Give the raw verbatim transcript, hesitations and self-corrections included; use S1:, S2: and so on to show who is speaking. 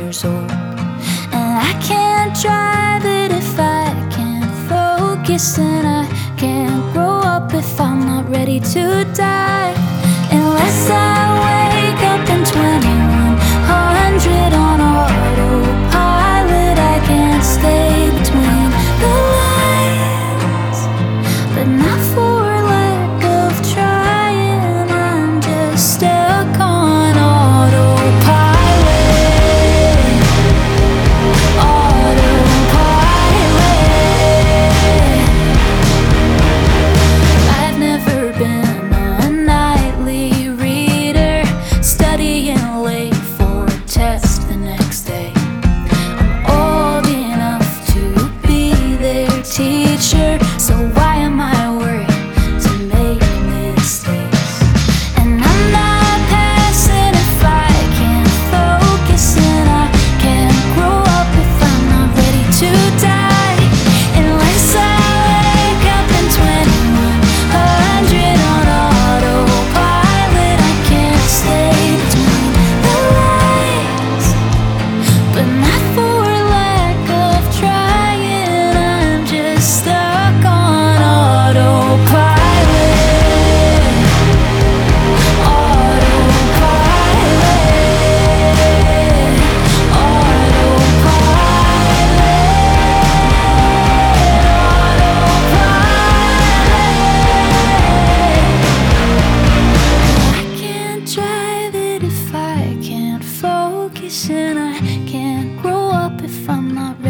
S1: years old. And I can't drive it if I can't focus, and I can't grow up if I'm not ready to die. Unless I wake up in twenty-one hundred on autopilot, I can't stay between the lines, but not for lack of trying. I'm just stuck on autopilot. Autopilot. I've never been a nightly reader, studying late for a test the next day. I'm old enough to be their teacher, so why am I worried to make mistakes? And I'm not passing if I can't focus, and I can't grow up if I'm not ready to die. Unless I wake up in twenty-one hundred on autopilot, I can't stay between the lines, but not for lack of trying. I'm just stuck on autopilot. Autopilot. Autopilot. I can't drive it if I can't focus, and I can't grow up if I'm not ready